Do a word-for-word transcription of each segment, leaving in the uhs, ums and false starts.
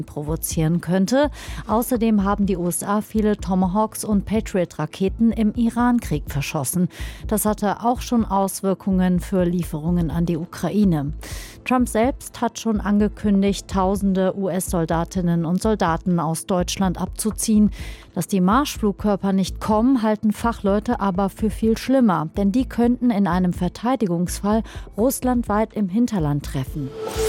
provozieren könnte. Außerdem haben die U S A viele Tomahawks und Patriot-Raketen im Iran-Krieg verschossen. Das hatte auch schon Auswirkungen für Lieferungen an die Ukraine. Trump selbst hat schon angekündigt, tausende U S-Soldatinnen und Soldaten aus Deutschland abzuziehen. Dass die Marschflugkörper nicht kommen, halten Fachleute aber für viel schlimmer. Denn die könnten in einem Verteidigungsfall Russland weit im Hinterland treffen.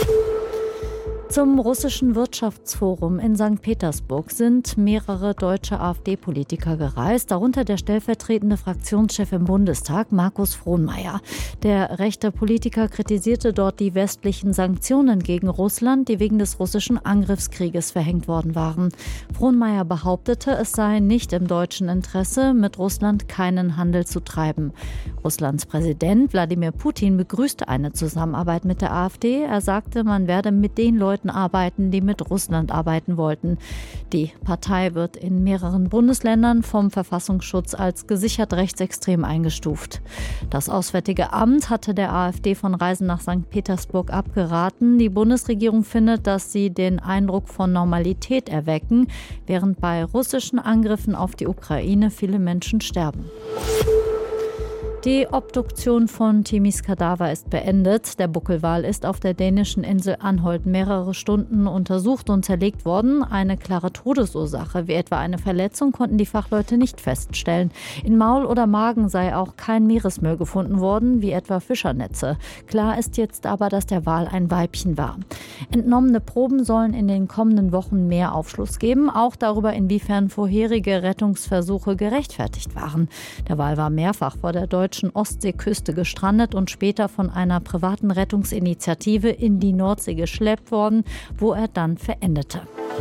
Zum russischen Wirtschaftsforum in Sankt Petersburg sind mehrere deutsche AfD-Politiker gereist, darunter der stellvertretende Fraktionschef im Bundestag, Markus Frohnmayer. Der rechte Politiker kritisierte dort die westlichen Sanktionen gegen Russland, die wegen des russischen Angriffskrieges verhängt worden waren. Frohnmayer behauptete, es sei nicht im deutschen Interesse, mit Russland keinen Handel zu treiben. Russlands Präsident Wladimir Putin begrüßte eine Zusammenarbeit mit der AfD. Er sagte, man werde mit den Leuten arbeiten, die mit Russland arbeiten wollten. Die Partei wird in mehreren Bundesländern vom Verfassungsschutz als gesichert rechtsextrem eingestuft. Das Auswärtige Amt hatte der AfD von Reisen nach Sankt Petersburg abgeraten. Die Bundesregierung findet, dass sie den Eindruck von Normalität erwecken, während bei russischen Angriffen auf die Ukraine viele Menschen sterben. Die Obduktion von Timis Kadaver ist beendet. Der Buckelwal ist auf der dänischen Insel Anholt mehrere Stunden untersucht und zerlegt worden. Eine klare Todesursache, wie etwa eine Verletzung, konnten die Fachleute nicht feststellen. In Maul oder Magen sei auch kein Meeresmüll gefunden worden, wie etwa Fischernetze. Klar ist jetzt aber, dass der Wal ein Weibchen war. Entnommene Proben sollen in den kommenden Wochen mehr Aufschluss geben, auch darüber, inwiefern vorherige Rettungsversuche gerechtfertigt waren. Der Wal war mehrfach vor der deutschen Ostseeküste gestrandet und später von einer privaten Rettungsinitiative in die Nordsee geschleppt worden, wo er dann verendete.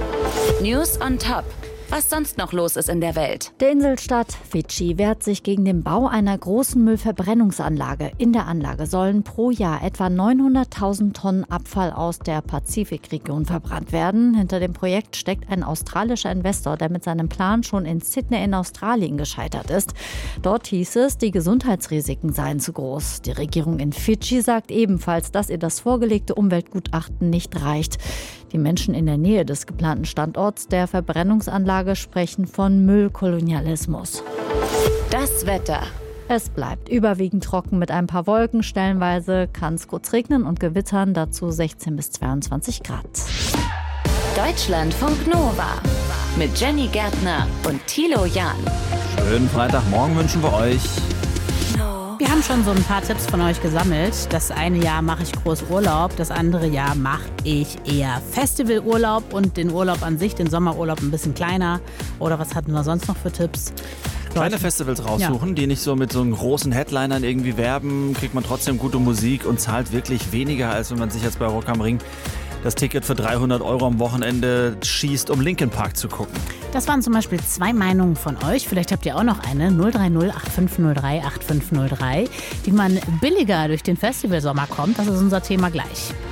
News on Top. Was sonst noch los ist in der Welt. Der Inselstaat Fidschi wehrt sich gegen den Bau einer großen Müllverbrennungsanlage. In der Anlage sollen pro Jahr etwa neunhunderttausend Tonnen Abfall aus der Pazifikregion verbrannt werden. Hinter dem Projekt steckt ein australischer Investor, der mit seinem Plan schon in Sydney in Australien gescheitert ist. Dort hieß es, die Gesundheitsrisiken seien zu groß. Die Regierung in Fidschi sagt ebenfalls, dass ihr das vorgelegte Umweltgutachten nicht reicht. Die Menschen in der Nähe des geplanten Standorts der Verbrennungsanlage sprechen von Müllkolonialismus. Das Wetter. Es bleibt überwiegend trocken mit ein paar Wolken. Stellenweise kann es kurz regnen und gewittern, dazu sechzehn bis zweiundzwanzig Grad. Deutschlandfunk Nova mit Jenny Gärtner und Thilo Jahn. Schönen Freitagmorgen wünschen wir euch. Wir haben schon so ein paar Tipps von euch gesammelt. Das eine Jahr mache ich groß Urlaub, das andere Jahr mache ich eher Festivalurlaub und den Urlaub an sich, den Sommerurlaub ein bisschen kleiner. Oder was hatten wir sonst noch für Tipps? Kleine Festivals raussuchen, ja, die nicht so mit so einen großen Headlinern irgendwie werben, kriegt man trotzdem gute Musik und zahlt wirklich weniger, als wenn man sich jetzt bei Rock am Ring das Ticket für dreihundert Euro am Wochenende schießt, um Linkin Park zu gucken. Das waren zum Beispiel zwei Meinungen von euch. Vielleicht habt ihr auch noch eine. null drei null acht fünf null drei acht fünf null drei, wie man billiger durch den Festivalsommer kommt. Das ist unser Thema gleich.